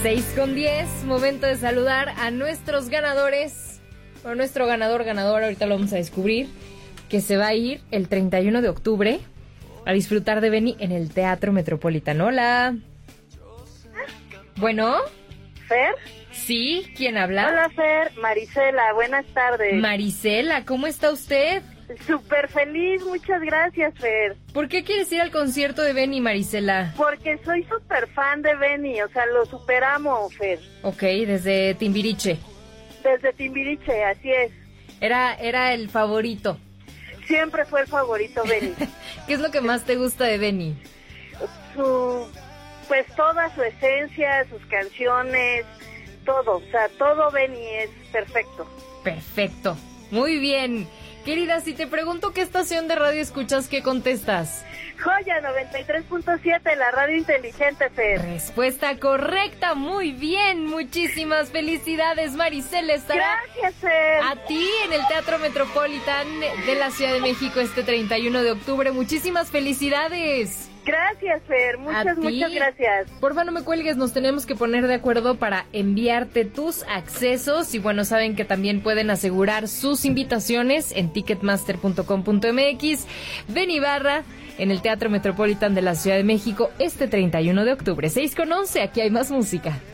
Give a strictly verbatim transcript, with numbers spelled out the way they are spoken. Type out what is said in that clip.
seis con diez, momento de saludar a nuestros ganadores, o nuestro ganador, ganador, ahorita lo vamos a descubrir, que se va a ir el treinta y uno de octubre a disfrutar de Benny en el Teatro Metropolitano. Hola. Bueno. ¿Fer? Sí, ¿quién habla? Hola, Fer. Marisela, buenas tardes. Marisela, ¿cómo está usted? Súper feliz, muchas gracias, Fer. ¿Por qué quieres ir al concierto de Benny, Marisela? Porque soy súper fan de Benny, o sea, lo superamos, Fer. Ok, desde Timbiriche. Desde Timbiriche, así es. Era, era el favorito. Siempre fue el favorito, Benny. ¿Qué es lo que más te gusta de Benny? Su, pues toda su esencia, sus canciones, todo, o sea, todo Benny es perfecto. Perfecto, muy bien. Querida, si te pregunto qué estación de radio escuchas, ¿qué contestas? Joya noventa y tres punto siete, la radio inteligente, Fer. Respuesta correcta, muy bien. Muchísimas felicidades, Marisela. Estará Gracias, Fer. a ti en el Teatro Metropolitan de la Ciudad de México este treinta y uno de octubre. Muchísimas felicidades. Gracias, Fer. Muchas, muchas gracias. Porfa, no me cuelgues, nos tenemos que poner de acuerdo para enviarte tus accesos. Y bueno, saben que también pueden asegurar sus invitaciones en ticketmaster punto com punto m x. Benny Barra en el Teatro Metropolitan de la Ciudad de México este treinta y uno de octubre. seis con once, aquí hay más música.